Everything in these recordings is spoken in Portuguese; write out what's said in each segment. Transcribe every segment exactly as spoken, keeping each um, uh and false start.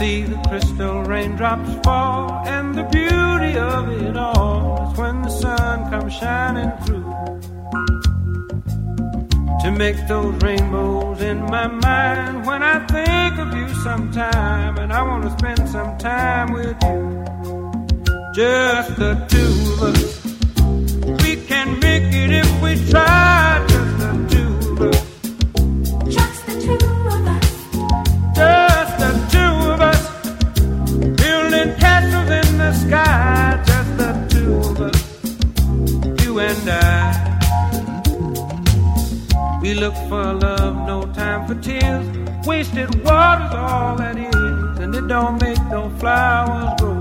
see the crystal raindrops fall, and the beauty of it all is when the sun comes shining through to make those rainbows in my mind. When I think of you sometime, and I want to spend some time with you, just the two of us. We can make it if we try, just the two of us. Just the two of us. Just the two of us. Building castles in the sky, just the two of us. You and I. We look for love, no time for tears. Wasted water's all that is, and it don't make no flowers grow.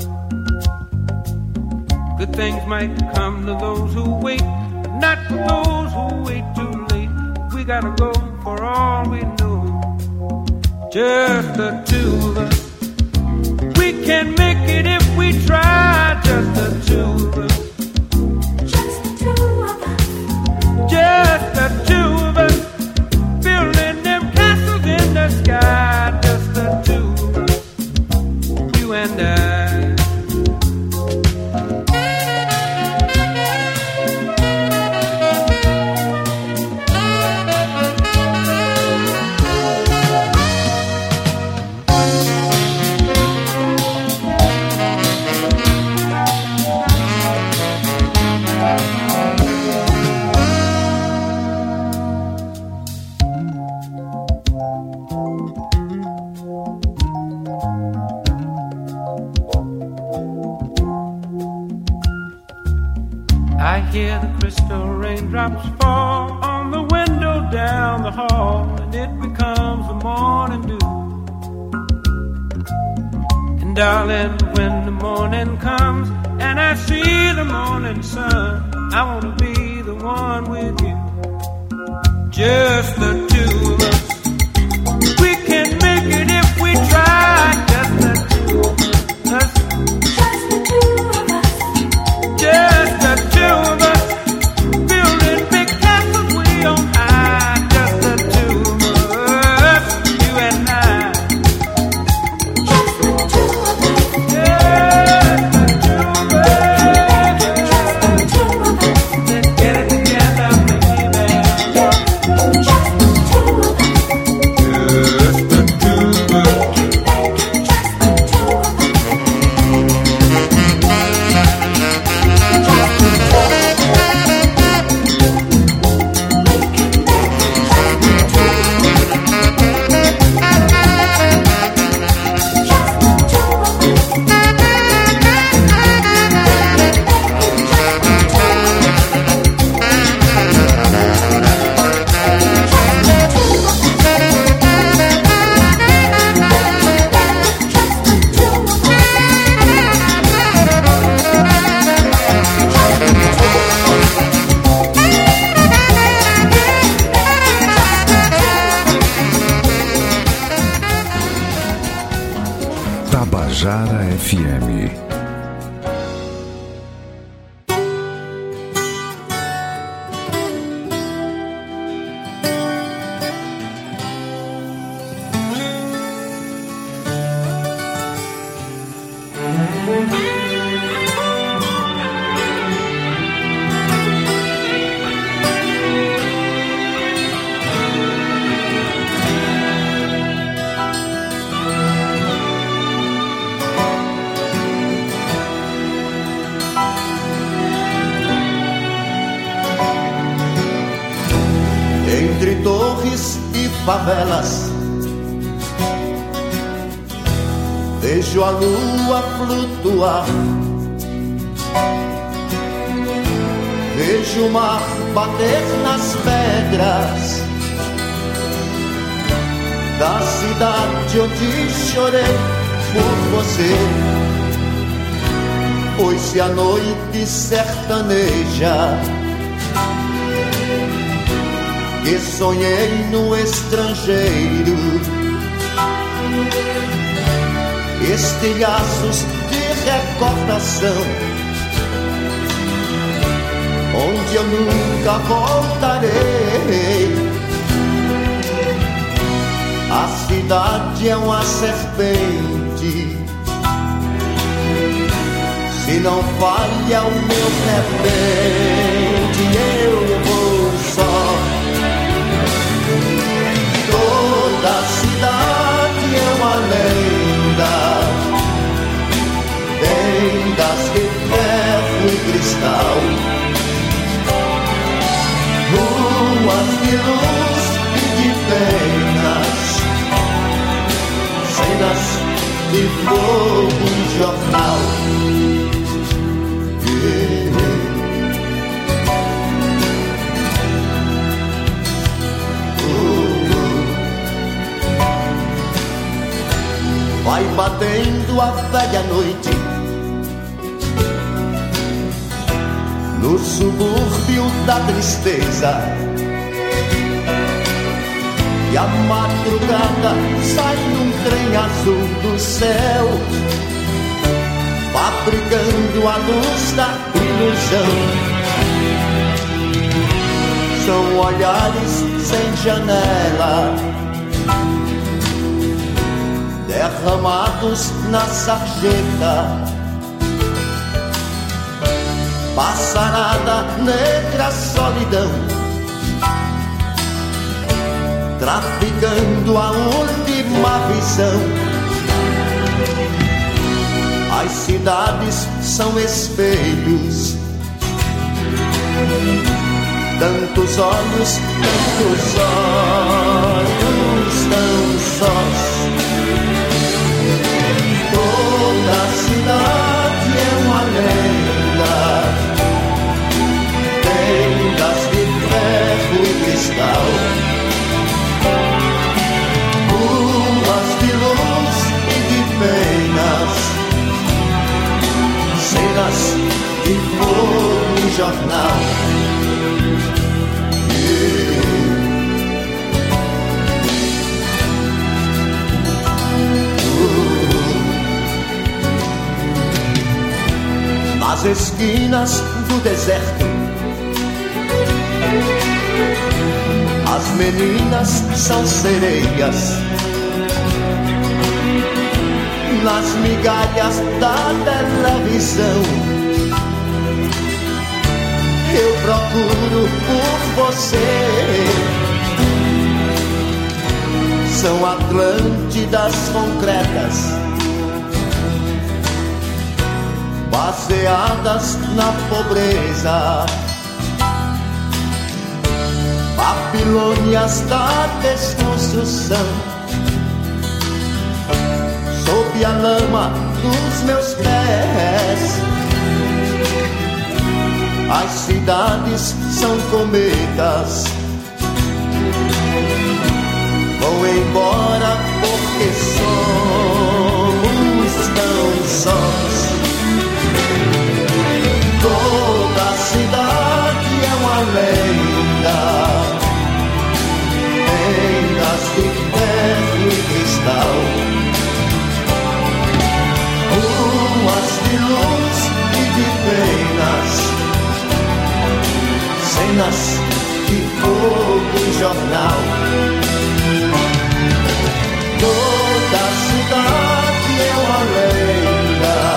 Good things might come to those who wait, but not for those who wait too late. We gotta go for all we know. Just the two of us. We can make it if we try, just the two of us. Just the two of us. Just the two of us, building them castles in the sky. Just the two of us, you and I. I hear the crystal raindrops fall on the window down the hall, and it becomes the morning dew. And darling, when the morning comes and I see the morning sun, I want to be the one with you. Just the two of us. We can make it if we try. Just the two of us. Just the two of us. Just the two of us, building big castles way on high. Just the two of us, you and I. Just the two of us. Just the two of us. Just the two of us. Let's get it together, baby. Just the two of us. Just the two of us. Just the two of us. Tabajara F M. Entre torres e favelas, vejo a lua flutuar, vejo o mar bater nas pedras da cidade onde chorei por você. Foi-se a noite sertaneja que sonhei no estrangeiro, estilhaços de recordação, onde eu nunca voltarei. A cidade é uma serpente, se não falha o meu repente, eu vou só. Toda a cidade é uma lenda, tendas de ferro e cristal, ruas de luz e de penas, cenas de fogo e jornal. Vai batendo a velha noite no subúrbio da tristeza, e a madrugada sai num trem azul do céu, fabricando a luz da ilusão. São olhares sem janela, derramados na sarjeta, passarada negra solidão, traficando a última visão. As cidades são espelhos, tantos olhos, tantos olhos tão sós. Toda a cidade é uma lenda, tendas de ferro e cristal, ruas de luz e de penas, cenas de fogo e jornal. Nas esquinas do deserto, as meninas são sereias, nas migalhas da televisão. Eu procuro por você, são Atlântidas concretas, baseadas na pobreza, Babilônias da desconstrução. Sob a lama dos meus pés, as cidades são cometas, vão embora porque somos tão sós. Toda a cidade é uma lenda, tendas de ferro e cristal, ruas de luz e de penas, cenas de fogo e jornal. Toda a cidade é uma lenda,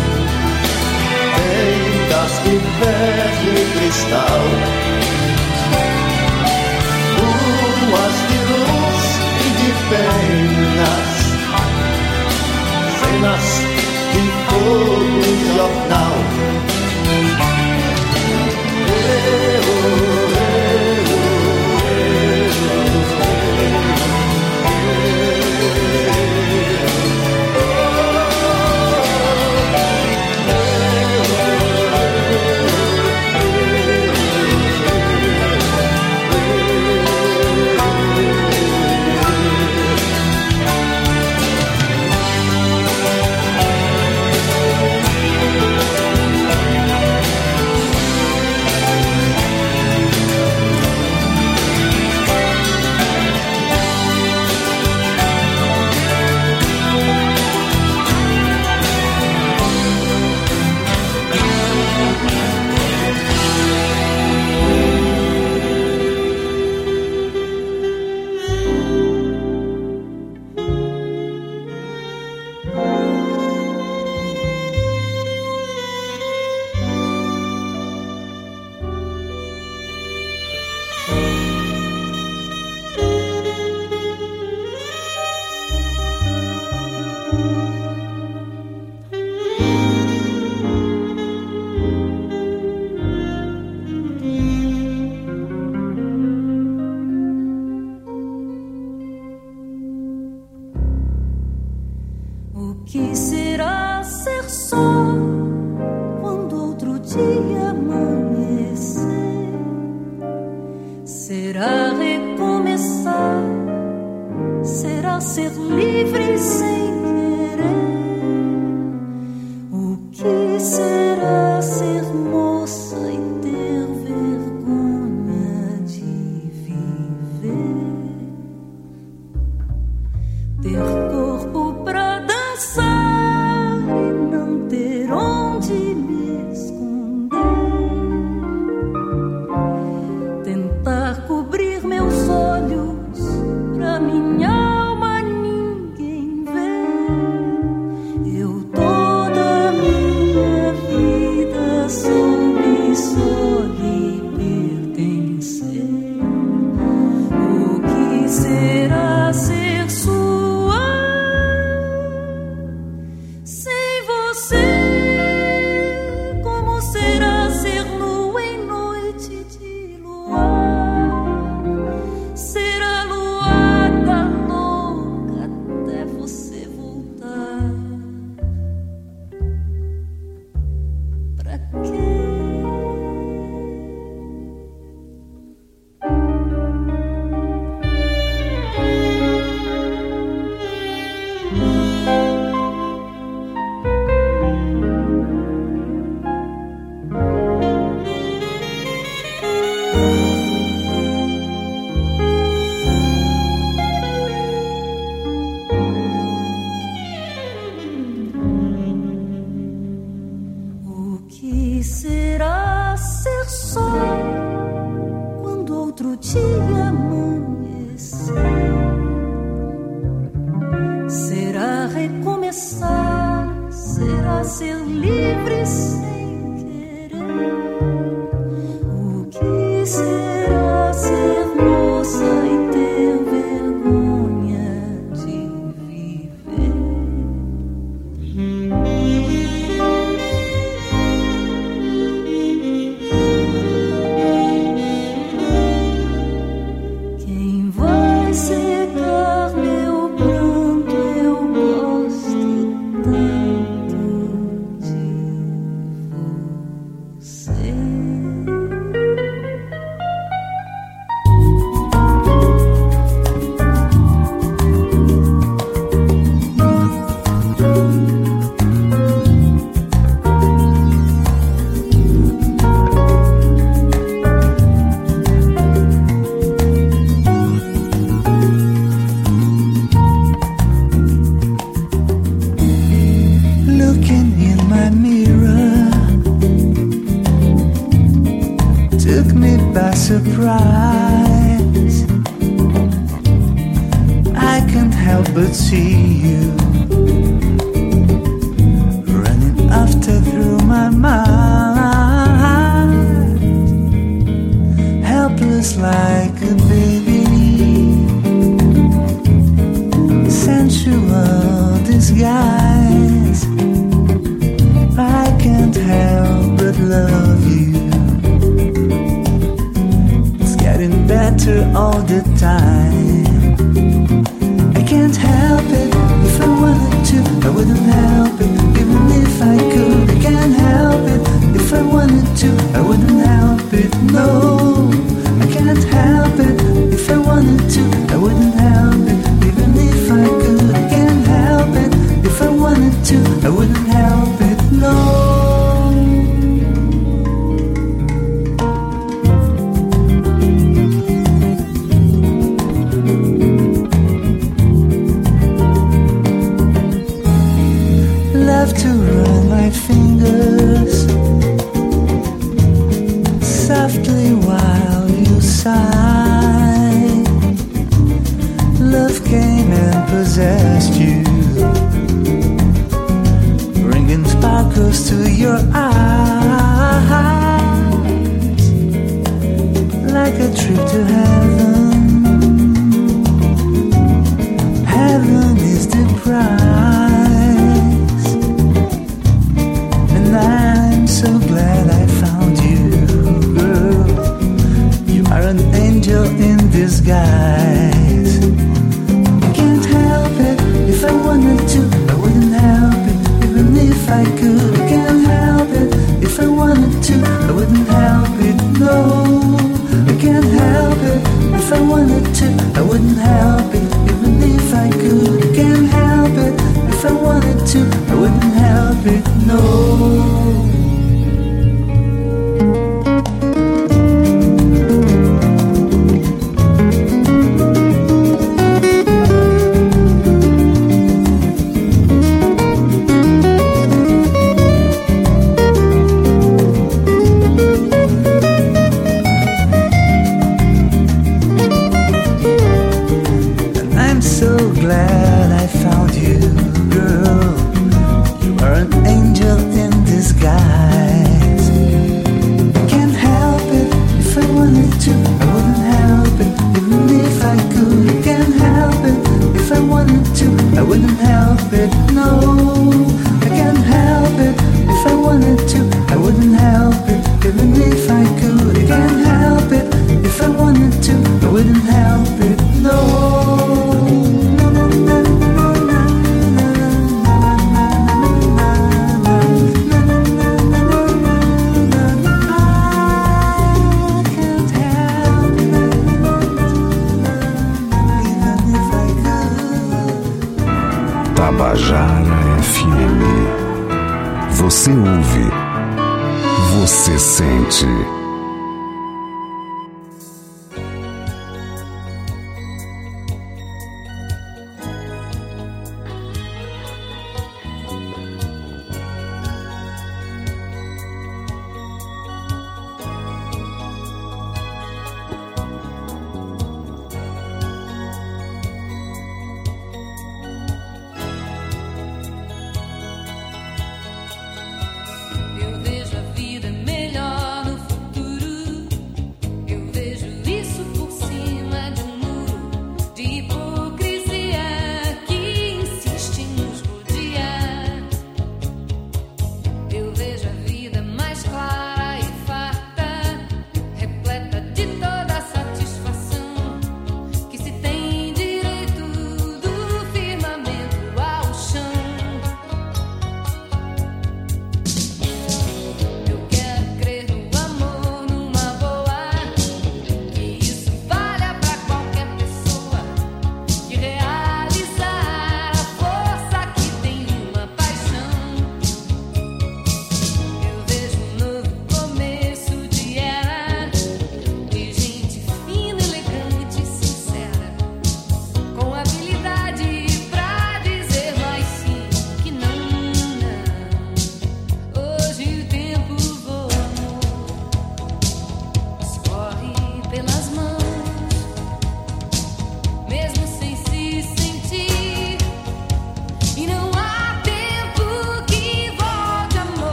tendas de ferro e cristal, ruas de luz e de penas, cenas de fogo e jornal. só quando outro dia amanhecer. Será recomeçar, será ser livre sem querer. O que será ser moça e ter vergonha de viver? Ter corpo pra dançar e não ter onde me esconder. Tentar cobrir meus olhos pra minha alma ninguém ver. Eu toda minha vida soube só lhe pertencer. O que será ser sua sem você? Como será ser nua em noite de luar? Ser aluada louca até você voltar. Pra quê? O que será ser só quando outro dia amanhecer? Será recomeçar, será ser livre sem querer. O que será ser moça e ter vergonha de viver? Quem vai secar meu pranto? Eu gosto tanto de você. Looking in my mirror took me by surprise. I can't help but see you running after through my mind, helpless like a baby, sensual disguise. I can't help but love you. It's getting better all the time. I can't help it. If I wanted to, I wouldn't help it. Even if I could, I can't help it. If I wanted to, I wouldn't help it. No, I can't help it. If I wanted to, I wouldn't help it. Even if I could, I can't help it. If I wanted to, I wouldn't help it. No. Love to run my fingers softly while you sigh. Love came and possessed you, bringing sparkles to your eyes, like a trip to heaven. Heaven is the prize, and I'm so glad I found you, girl. You are an angel in disguise. I can't help it. If I wanted to, I wouldn't help it. Even if I I could. I can't help it. If I wanted to, I wouldn't help it. No, I can't help it. If I wanted to, I wouldn't help it. Even if I could, I can't help it. If I wanted to, I wouldn't help it. No. Tabajara F M. Você ouve, você sente. Eu vejo a vida melhor no futuro.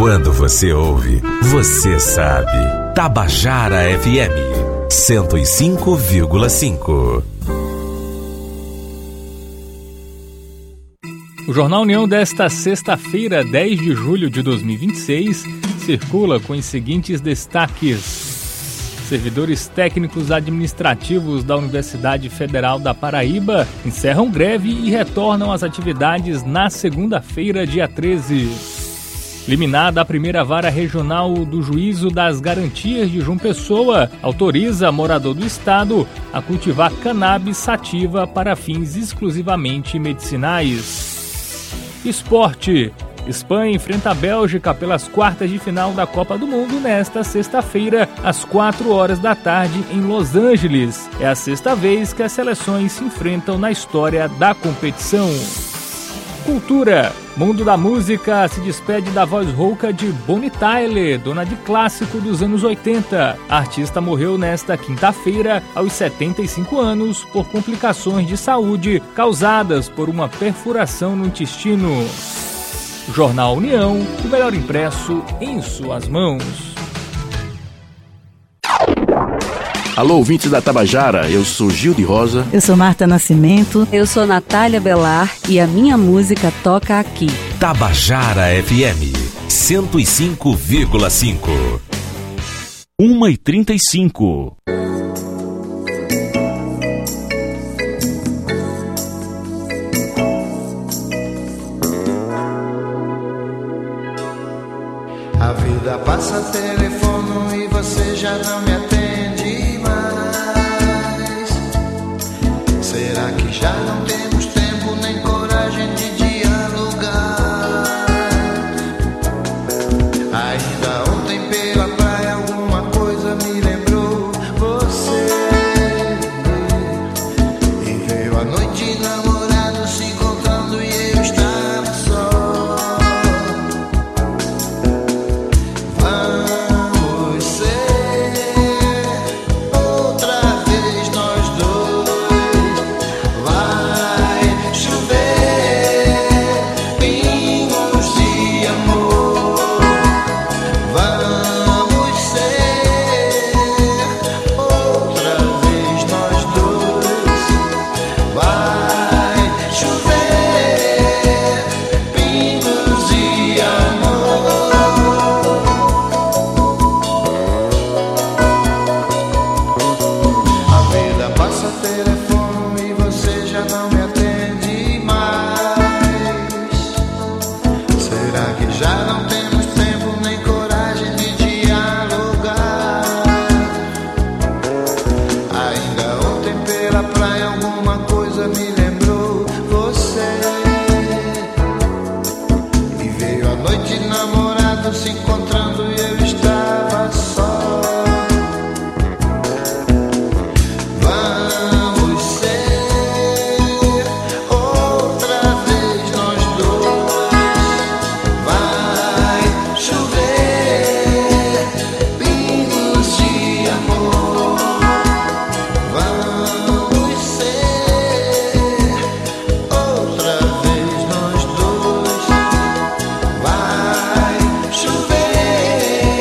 Quando você ouve, você sabe. Tabajara F M cento e cinco vírgula cinco. O Jornal União desta sexta-feira, dez de julho de dois mil e vinte e seis, circula com os seguintes destaques. Servidores técnicos administrativos da Universidade Federal da Paraíba encerram greve e retornam às atividades na segunda-feira, dia treze. Liminar da primeira vara regional do Juízo das Garantias de João Pessoa autoriza morador do estado a cultivar cannabis sativa para fins exclusivamente medicinais. Esporte. Espanha enfrenta a Bélgica pelas quartas de final da Copa do Mundo nesta sexta-feira, às quatro horas da tarde, em Los Angeles. É a sexta vez que as seleções se enfrentam na história da competição. Cultura. Mundo da música se despede da voz rouca de Bonnie Tyler, dona de clássico dos anos oitenta. A artista morreu nesta quinta-feira, aos setenta e cinco anos, por complicações de saúde causadas por uma perfuração no intestino. Jornal União, o melhor impresso em suas mãos. Alô, ouvintes da Tabajara, eu sou Gil de Rosa. Eu sou Marta Nascimento. Eu sou Natália Belar e a minha música toca aqui. Tabajara F M cento e cinco vírgula cinco. uma e trinta e cinco. A vida passa telefone e você já não me atende mais. Será que já não temos tempo nem coragem de dialogar? Ainda ontem pela praia alguma coisa me lembrou você. E veio a noite namorados se encontrando e eu estava só. Vamos ser outra vez nós dois. Vai chover pingos de amor. Vamos ser outra vez nós dois. Vai chover pingos de amor. A vida passa telefone e você já não me atende mais. Será que já não temos tempo nem coragem de dialogar? Ainda ontem pela praia alguma coisa me lembrou você. E veio a noite namorado se encontrando e eu estava só. Vamos ser outra vez nós dois. Vai chover pingos de amor. Vamos ser outra vez nós dois. Vai chover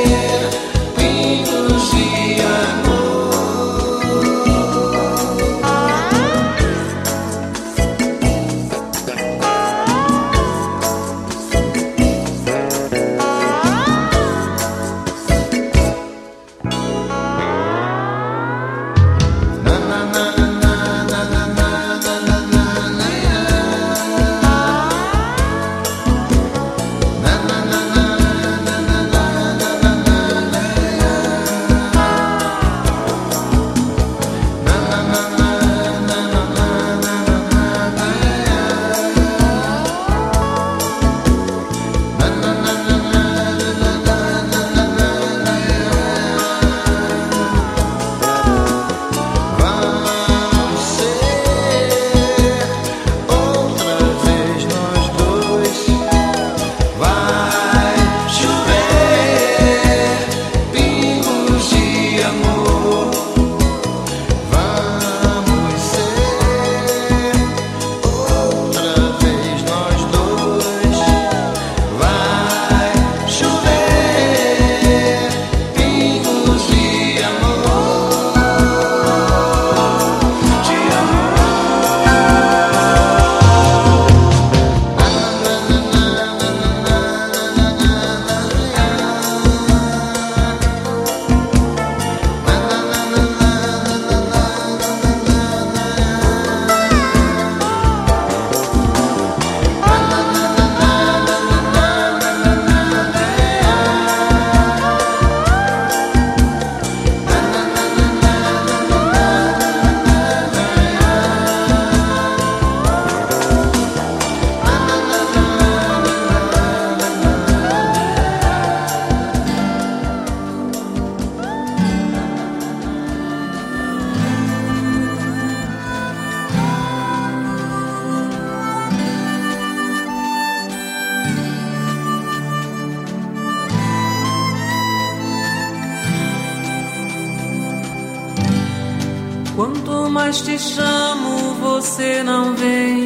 mais te chamo, você não vem.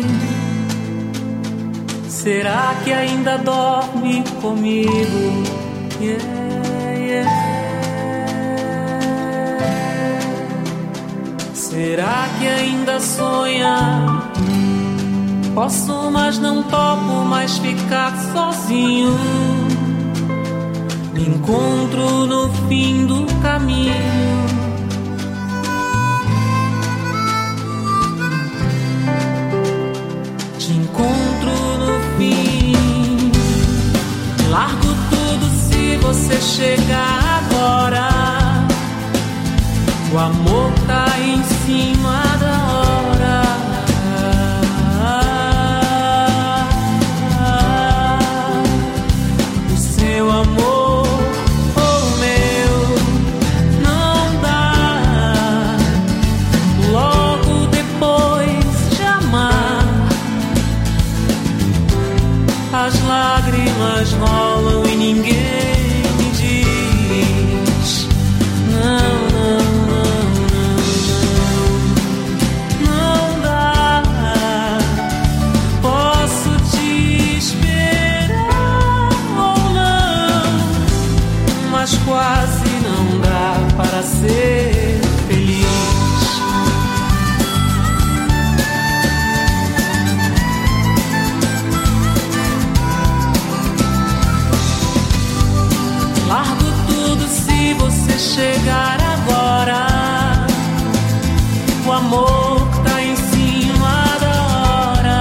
Será que ainda dorme comigo? Yeah, yeah. Será que ainda sonha? Posso, mas não topo mais ficar sozinho. Me encontro no fim do caminho. Te encontro no fim. Largo tudo se você chegar agora. O amor tá em cima da hora. O seu amor ou o meu não dá. Logo depois de amar, as lágrimas rolam e ninguém me diz não, não. Mas quase não dá para ser feliz. Largo tudo se você chegar agora. O amor tá em cima da hora.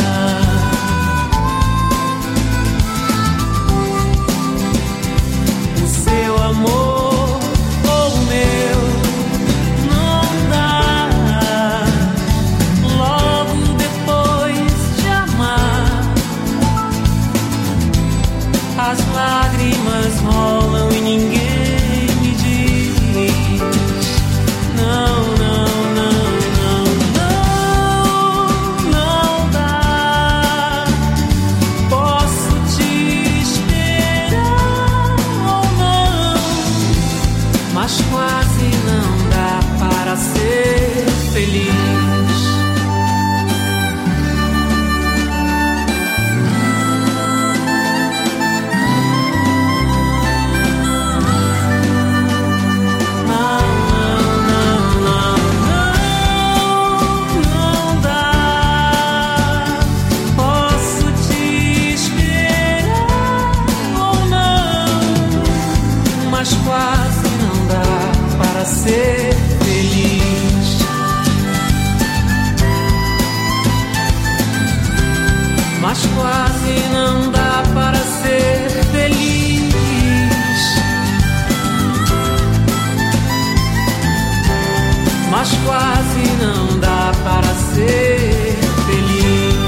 O seu amor ou o meu não dá. Logo depois de amar, as lágrimas rolam e ninguém me diz não, não, não, não, não, não dá. Posso te esperar ou não, mas quase não dá para ser feliz. Quase não dá para ser feliz. Mas quase não dá para ser feliz. Mas quase não dá para ser feliz.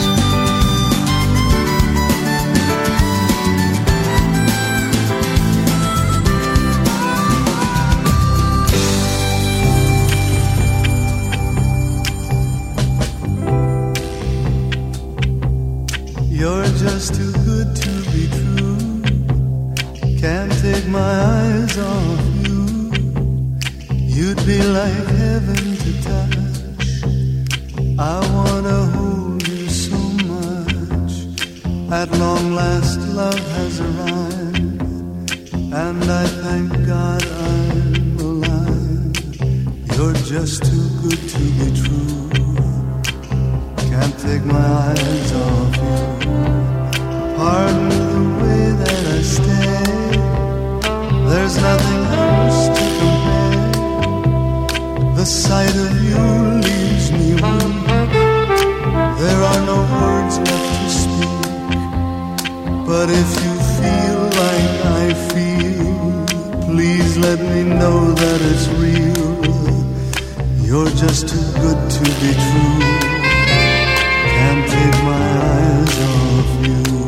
You're just too good to be true. Can't take my eyes off you. You'd be like heaven to touch. I wanna hold you so much. At long last love has arrived, and I thank God I'm alive. You're just too good to be true. Can't take my eyes off you. Pardon the way that I stay. There's nothing else to compare. The sight of you leaves me weak. There are no words left to speak. But if you feel like I feel, please let me know that it's real. You're just too good to be true. Can't take my eyes off you.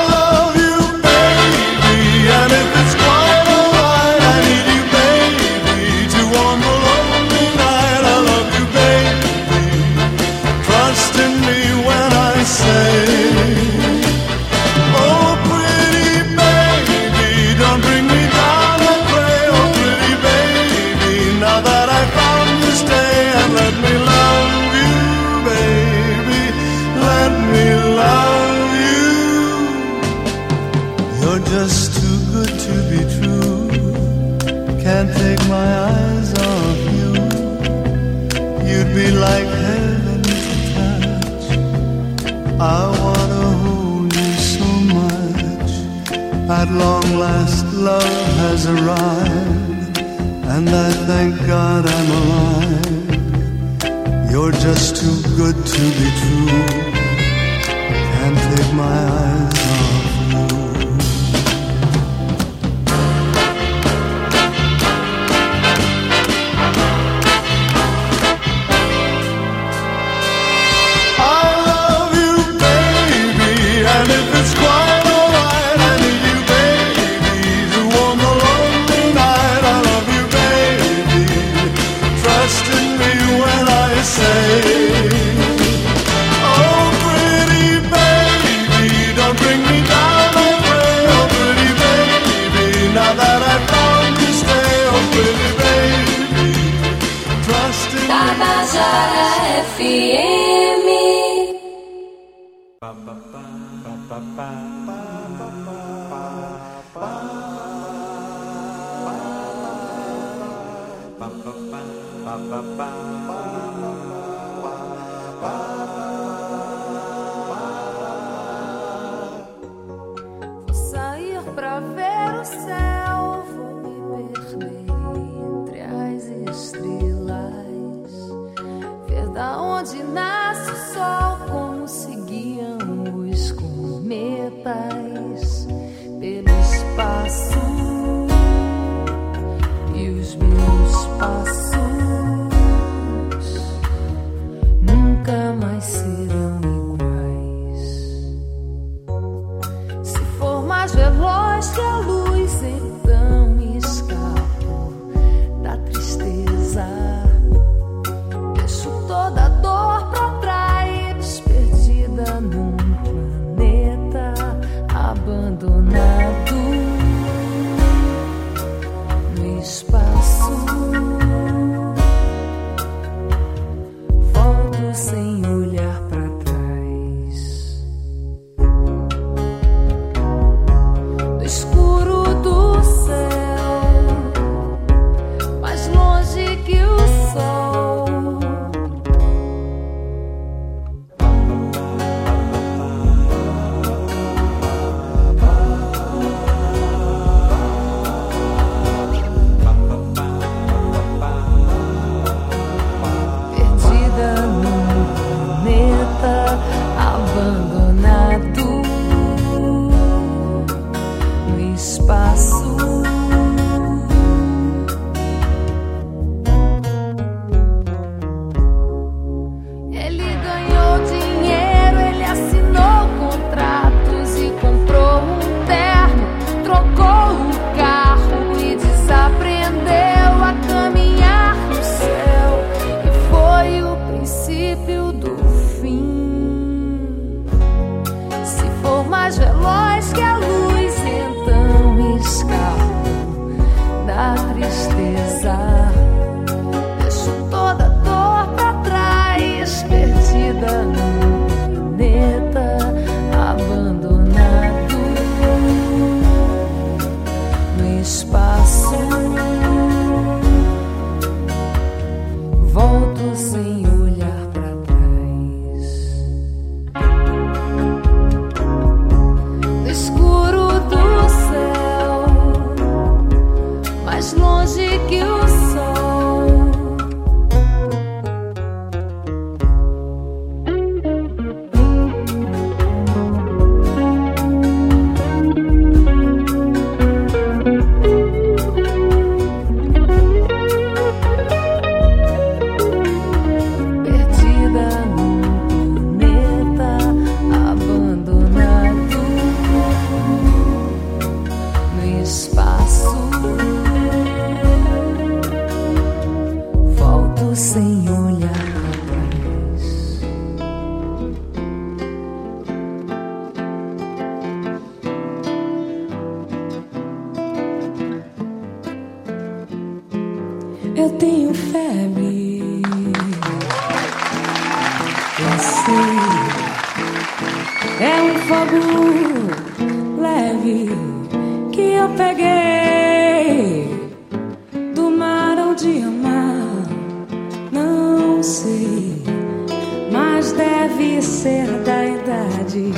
Baby, and if it's quite alright, I need you, baby. You're just too good to be true. Can't take my eyes off you. You'd be like heaven to touch. I wanna hold you so much. At long last love has arrived, and I thank God I'm alive. You're just too good to be true. Can't take my eyes off you. I love you, baby, and if it's quite alright, I need you, baby, to warm the lonely night. I love you, baby, trust in me when I say, oh pretty baby, don't bring me down, I pray. Oh pretty baby, now that I found you, stay. Oh pretty baby, trust in me. Tabajara F M. Vou sair pra ver o céu, vou me perder entre as estrelas, ver da onde nasce o sol, como se guiam os cometas pelo espaço, e os meus passos nunca mais serão iguais. Se for mais veloz que a luz, então escapo da tristeza. Deixo toda a dor pra trás, perdida num planeta abandonado no espaço. Volto sem olhar pra trás. No escuro do céu, mais longe que o sol. Perdida num planeta abandonado no espaço. Ele ganhou dinheiro, ele assinou contratos e comprou um terno, trocou o carro e desaprendeu a caminhar no céu. E foi o princípio do fim. Se for mais veloz que a luz, então escapo da tristeza. Deixo toda a dor pra trás, perdida num planeta abandonado no espaço. Volto sem olhar pra trás. No escuro do céu, mais longe que o sol. Perdida num planeta abandonado no espaço. Volto sem olhar pra trás. Eu tenho febre, eu sei. É um fogo leve peguei do mar ao de amar, não sei, mas deve ser da idade.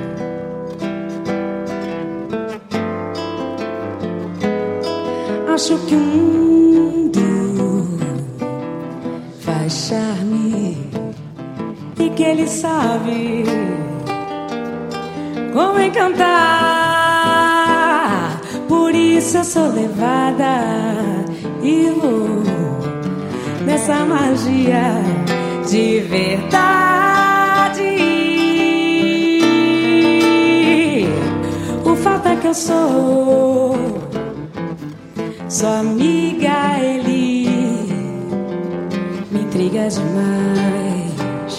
Acho que o mundo faz charme e que ele sabe como encantar. Por isso eu sou levada e vou nessa magia de verdade. O fato é que eu sou sua amiga, ele me intriga demais.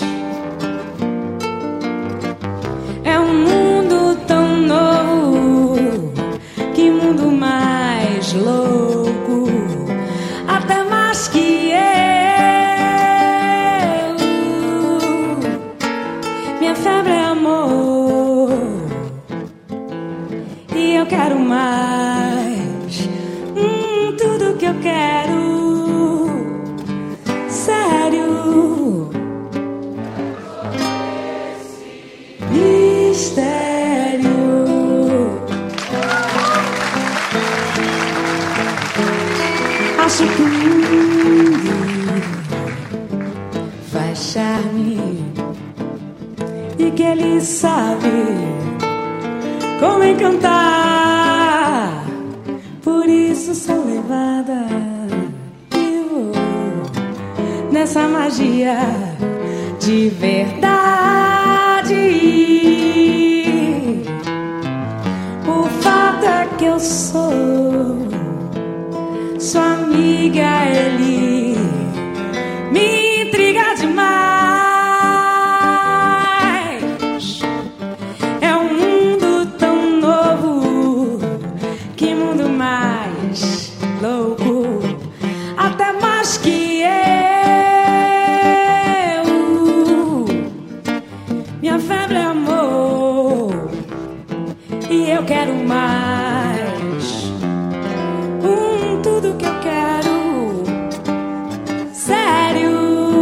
É um mundo tão novo, que mundo mais louco, até mais que eu. Minha febre é amor e eu quero mais. Hum, tudo que eu quero, sério. Mistério. Acho que o mundo faz charme e que ele sabe como encantar. Por isso sou levada e vou nessa magia de verdade. O fato é que eu sou sua amiga, ele me intriga demais. É um mundo tão novo, que mundo mais louco, até mais que eu. Minha febre é amor e eu quero mais. Hum, tudo que eu quero, sério.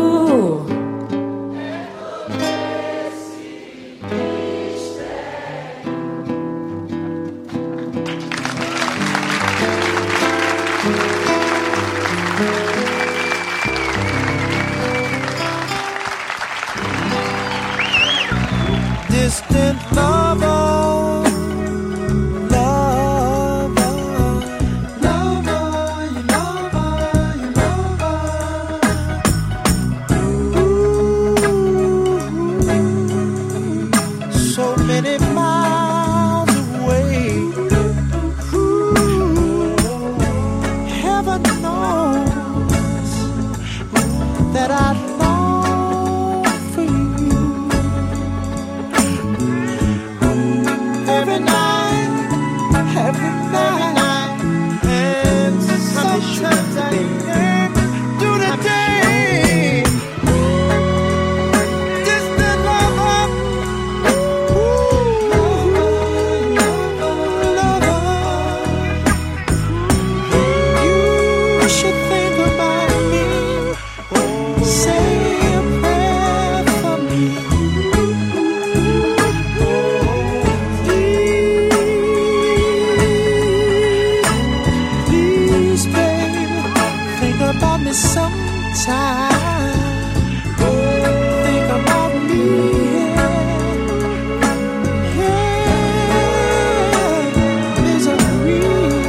Distant lover, lover, lover, you lover, you lover. Ooh, so many miles away. Ooh, heaven knows that I long for you. Every night, every night, and sometimes I yearn through the day. Distant lover, ooh, lover, you should think about me. Say a prayer for me. Please, baby, think about me sometime. Think about me, yeah. Misery.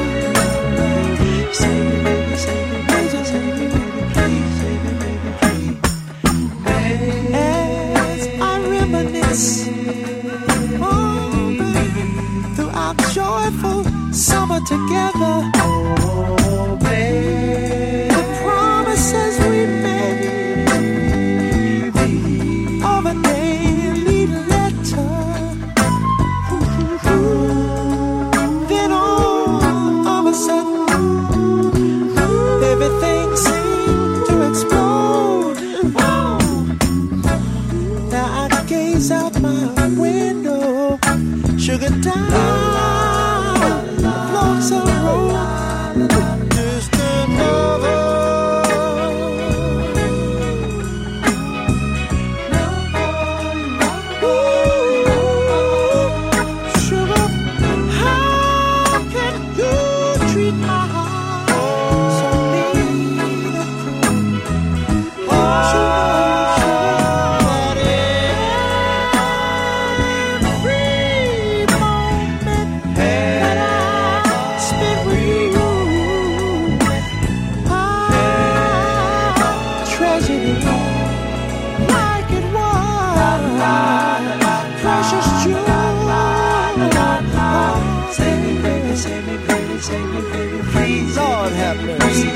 Save me, baby, save me, please, just save me, baby, please, save me, baby, please. As I reminisce, oh, baby, through our joyful summer together. Oh, baby, the promises we made of a daily letter. Then all of a sudden, everything seemed to explode. Now I gaze out my window, sugar down, floats Save me, baby, save me, baby, save me, baby, please. Lord have mercy.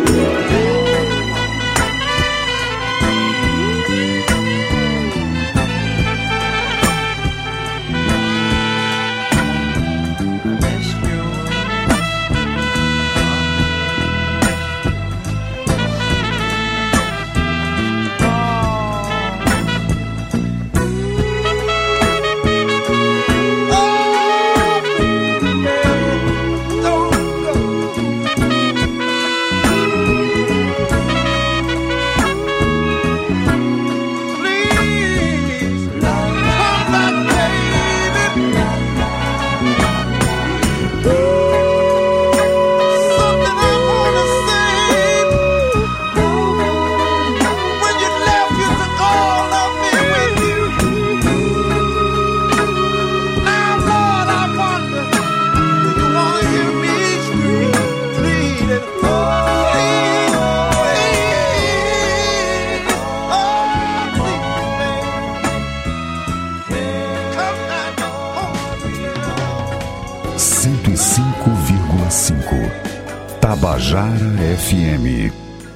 cento e cinco vírgula cinco Tabajara F M.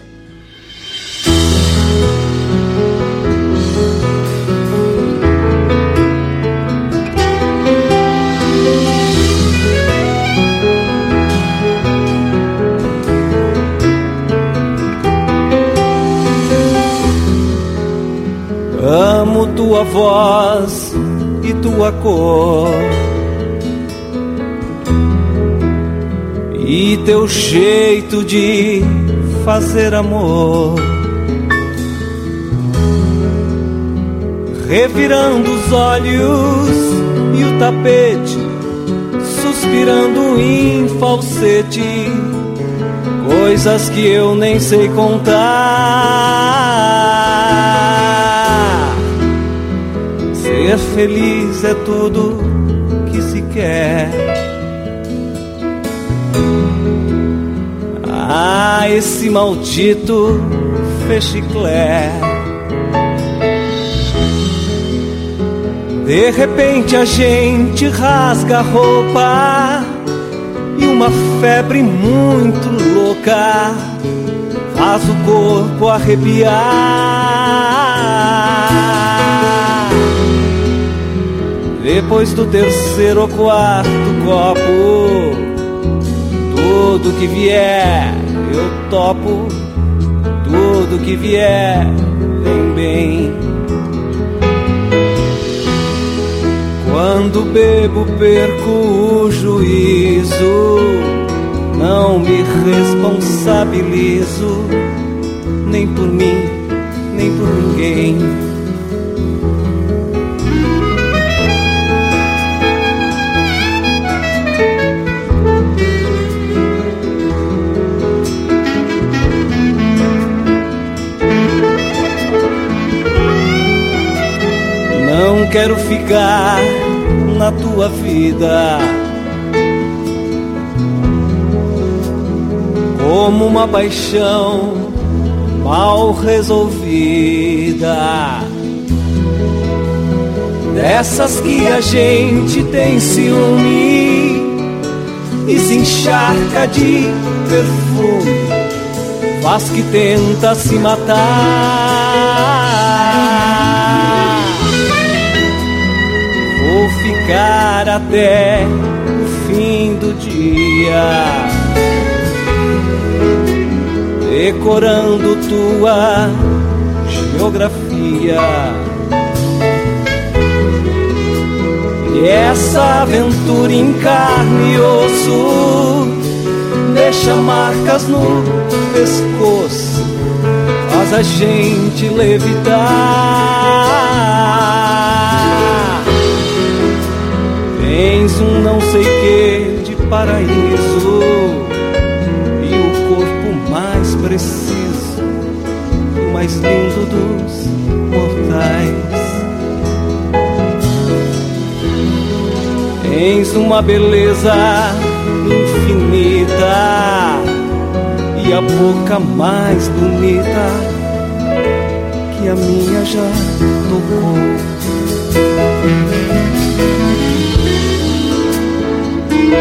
Amo tua voz e tua cor e teu jeito de fazer amor, revirando os olhos e o tapete, suspirando em falsete, coisas que eu nem sei contar. Ser feliz é tudo que se quer. Ah, esse maldito fechiclé. De repente a gente rasga a roupa e uma febre muito louca faz o corpo arrepiar. Depois do terceiro ou quarto copo, tudo que vier eu topo, tudo que vier vem bem. Quando bebo perco o juízo, não me responsabilizo, nem por mim, nem por ninguém. Não quero ficar na tua vida como uma paixão mal resolvida, dessas que a gente tem ciúme e se encharca de perfume, faz que tenta se matar. Vou ficar até o fim do dia, decorando tua geografia. E essa aventura em carne e osso deixa marcas no pescoço, faz a gente levitar. Tens um não sei que de paraíso e o corpo mais preciso, o mais lindo dos mortais. Tens uma beleza infinita e a boca mais bonita que a minha já tocou.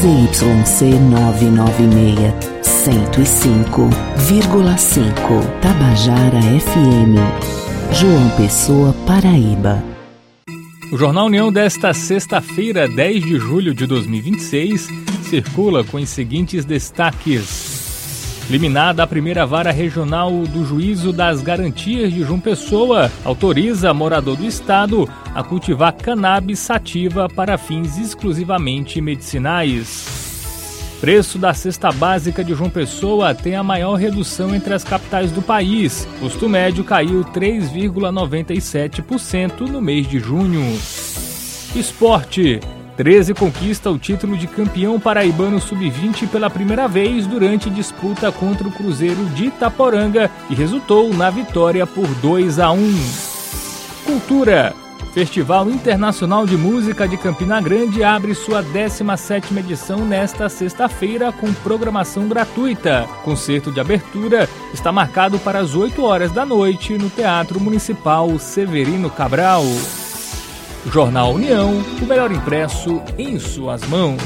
Z Y C novecentos e noventa e seis, cento e cinco vírgula cinco, Tabajara F M, João Pessoa, Paraíba. O Jornal União desta sexta-feira, dez de julho de dois mil e vinte e seis, circula com os seguintes destaques. Liminar a primeira vara regional do Juízo das Garantias de João Pessoa autoriza morador do estado a cultivar cannabis sativa para fins exclusivamente medicinais. Preço da cesta básica de João Pessoa tem a maior redução entre as capitais do país. Custo médio caiu três vírgula noventa e sete por cento no mês de junho. Esporte. treze conquista o título de campeão paraibano sub vinte pela primeira vez durante disputa contra o Cruzeiro de Itaporanga e resultou na vitória por dois a um. Cultura. Festival Internacional de Música de Campina Grande abre sua décima sétima edição nesta sexta-feira com programação gratuita. Concerto de abertura está marcado para as oito horas da noite no Teatro Municipal Severino Cabral. Jornal União, o melhor impresso em suas mãos.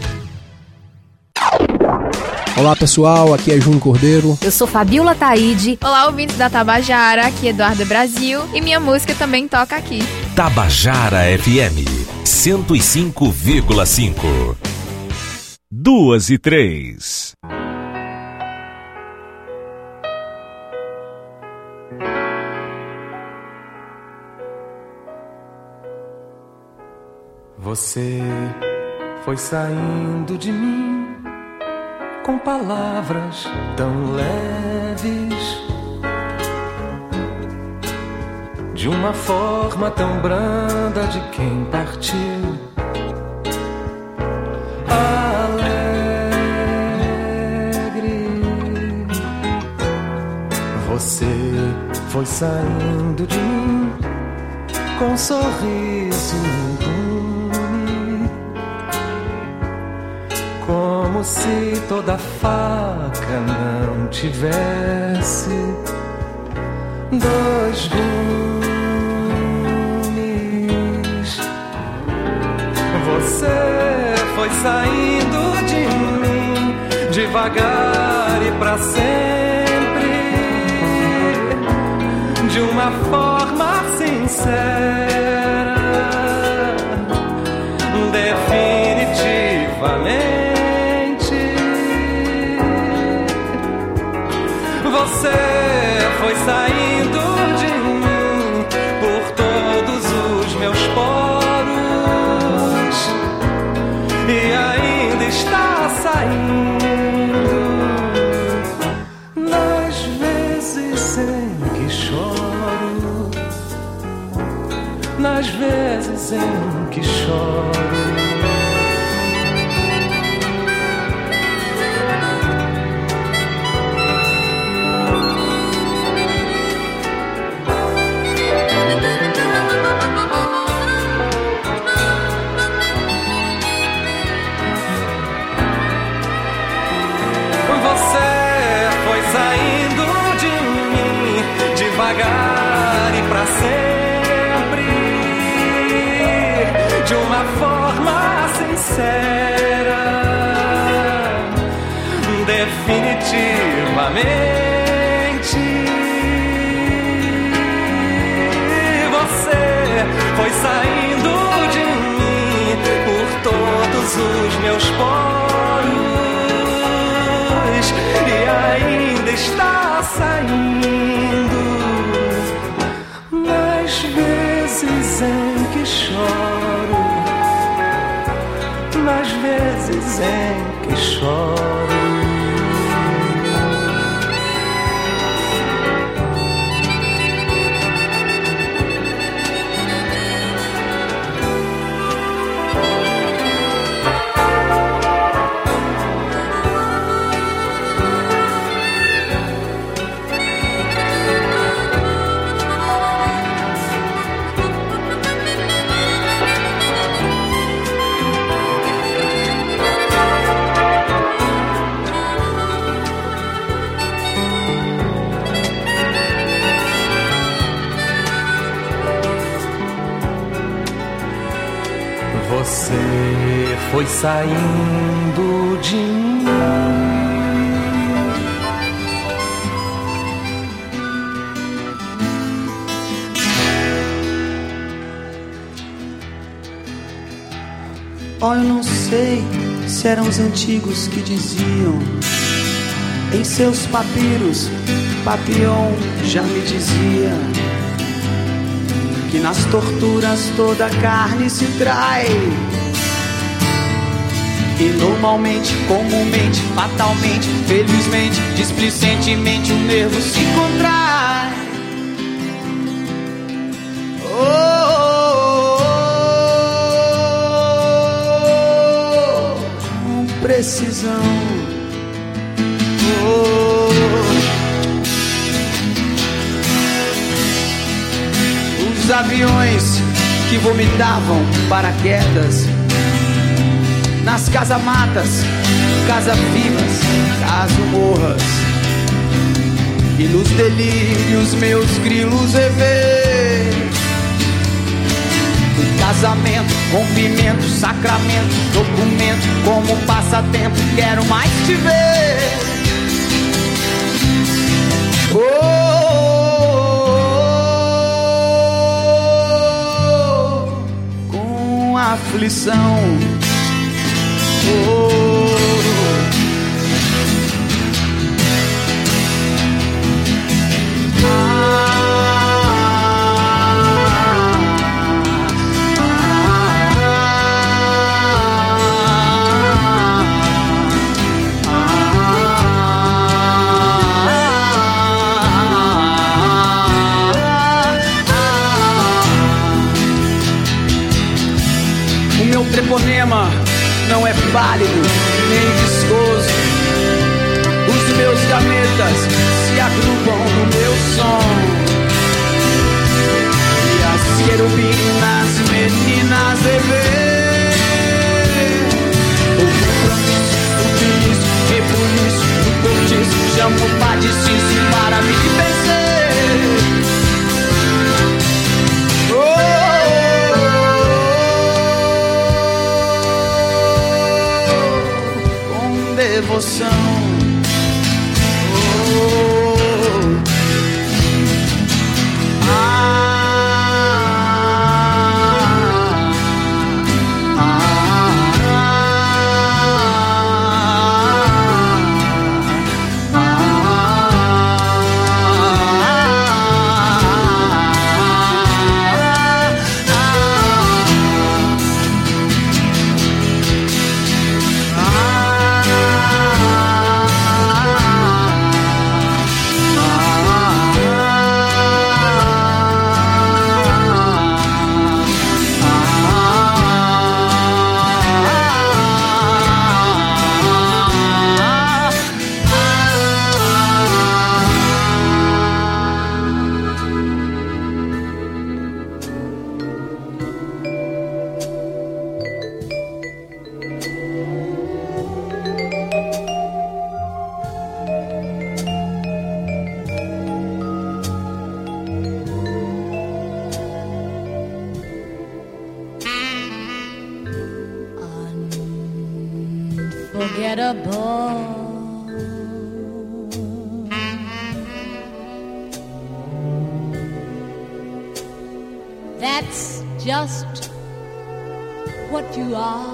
Olá pessoal, aqui é Júnior Cordeiro. Eu sou Fabiola Taide. Olá ouvintes da Tabajara, aqui é Eduardo Brasil e minha música também toca aqui. Tabajara F M, cento e cinco vírgula cinco. Duas e três. Você foi saindo de mim com palavras tão leves, de uma forma tão branda de quem partiu, alegre. Você foi saindo de mim com um sorriso como se toda faca não tivesse dois gumes. Você foi saindo de mim devagar e pra sempre, de uma forma sincera, definitivamente. Você foi saindo de mim por todos os meus poros e ainda está saindo nas vezes em que choro, nas vezes em que choro. Devagar e pra sempre, de uma forma sincera, definitivamente. Você foi saindo de mim por todos os meus poros e ainda está saindo nas vezes em que choro, nas vezes em que choro. saindo de mim. Oh, eu não sei se eram os antigos que diziam em seus papiros, Papillon já me dizia que nas torturas toda a carne se trai. E normalmente, comumente, fatalmente, felizmente, displicentemente o nervo se contrai. Oh, com precisão. Oh, os aviões que vomitavam paraquedas nas casamatas, casa-vivas, caso-morras, e nos delírios meus grilos rever. Um casamento, rompimento, sacramento, documento, como passatempo, quero mais te ver. Oh, com aflição. Oh, o meu treponema não é pálido nem viscoso. Os meus gametas se agrupam no meu som. E as querubinas meninas rever. O compromisso, o bicho, rebuliço, o cortiço, chamo o padeciço para me vencer. Devoção. Oh, ah, ah, ah, ah, unforgettable. That's just what you are.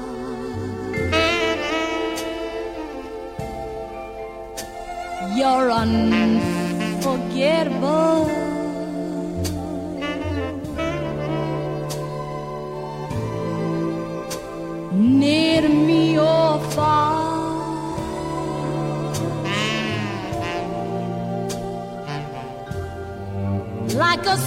You're unforgettable. Near me or far, like a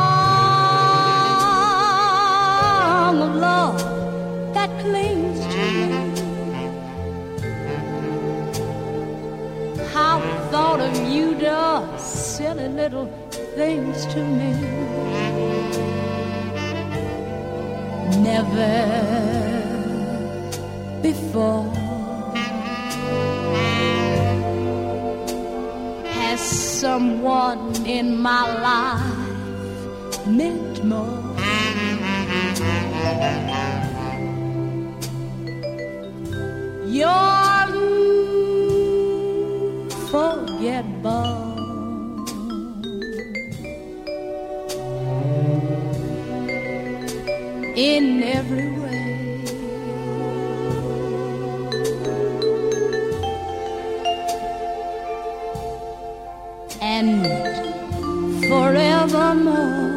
song of love that clings to me. How thought of you does silly little things to me. Never before has someone in my life meant more. You're unforgettable. In every way, and forevermore.